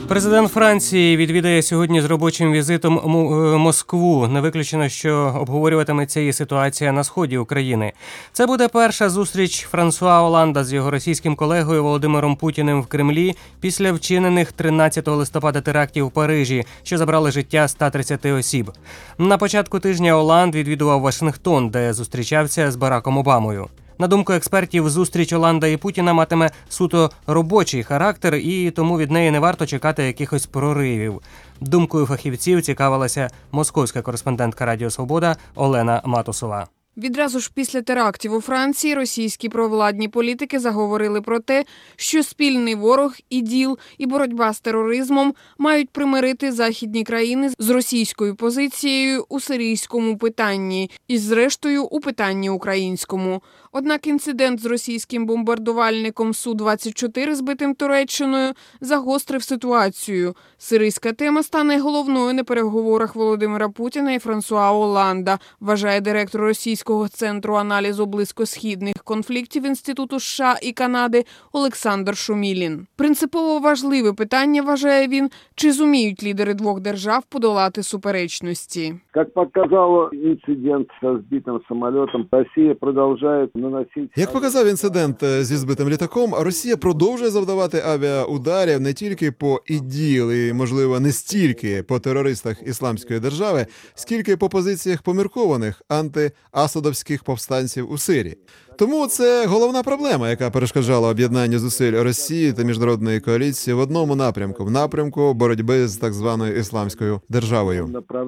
Президент Франції відвідає сьогодні з робочим візитом Москву. Не виключено, що обговорюватиметься і ситуація на сході України. Це буде перша зустріч Франсуа Оланда з його російським колегою Володимиром Путіним в Кремлі після вчинених 13 листопада терактів в Парижі, що забрали життя 130 осіб. На початку тижня Оланд відвідував Вашингтон, де зустрічався з Бараком Обамою. На думку експертів, зустріч Оланда і Путіна матиме суто робочий характер, і тому від неї не варто чекати якихось проривів. Думкою фахівців цікавилася московська кореспондентка Радіо Свобода Олена Матусова. Відразу ж після терактів у Франції російські провладні політики заговорили про те, що спільний ворог, іділ і боротьба з тероризмом мають примирити західні країни з російською позицією у сирійському питанні і, зрештою, у питанні українському. Однак інцидент з російським бомбардувальником Су-24, збитим Туреччиною, загострив ситуацію. Сирійська тема стане головною на переговорах Володимира Путіна і Франсуа Оланда, вважає директор Російського центру аналізу близькосхідних конфліктів Інституту США і Канади Олександр Шумілін. Принципово важливе питання, вважає він, чи зуміють лідери двох держав подолати суперечності. Як показав інцидент з збитим самолітом, Росія продовжує наносити... Як показав інцидент зі збитим літаком, Росія продовжує завдавати авіаударів не тільки по ІДІЛ і, можливо, не стільки по терористах Ісламської держави, скільки по позиціях поміркованих антиасадовських повстанців у Сирії. Тому це головна проблема, яка перешкоджала об'єднанню зусиль Росії та міжнародної коаліції в одному напрямку – в напрямку боротьби з так званою Ісламською державою.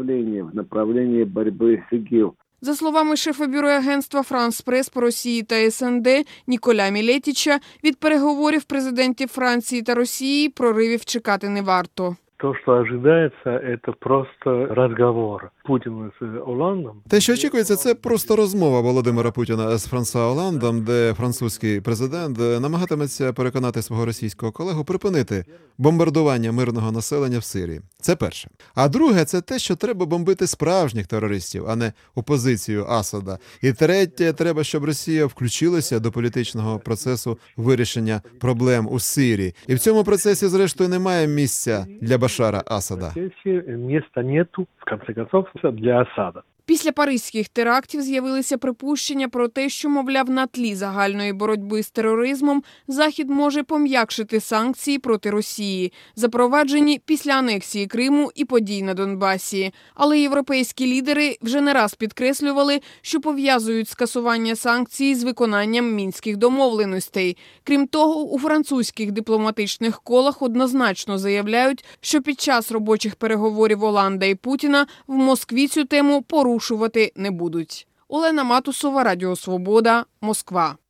В направленні боротьби з ІГІЛ. За словами шефа бюро агентства «Франс Прес» по Росії та СНД Ніколя Мілетіча, від переговорів президентів Франції та Росії проривів чекати не варто. То, що очікується, це просто розмова Путіна з Оландом. Те, що очікується, це просто розмова Володимира Путіна з Франсуа Оландом, де французький президент намагатиметься переконати свого російського колегу припинити бомбардування мирного населення в Сирії. Це перше. А друге, це те, що треба бомбити справжніх терористів, а не опозицію Асада. І третє, треба, щоб Росія включилася до політичного процесу вирішення проблем у Сирії. І в цьому процесі, зрештою, немає місця для Башара Асада. Місця нету, в кінці кінців, для Асада. Після паризьких терактів з'явилися припущення про те, що, мовляв, на тлі загальної боротьби з тероризмом Захід може пом'якшити санкції проти Росії, запроваджені після анексії Криму і подій на Донбасі. Але європейські лідери вже не раз підкреслювали, що пов'язують скасування санкцій з виконанням мінських домовленостей. Крім того, у французьких дипломатичних колах однозначно заявляють, що під час робочих переговорів Оланда і Путіна в Москві цю тему порушувати не будуть. Олена Матусова, Радіо Свобода, Москва.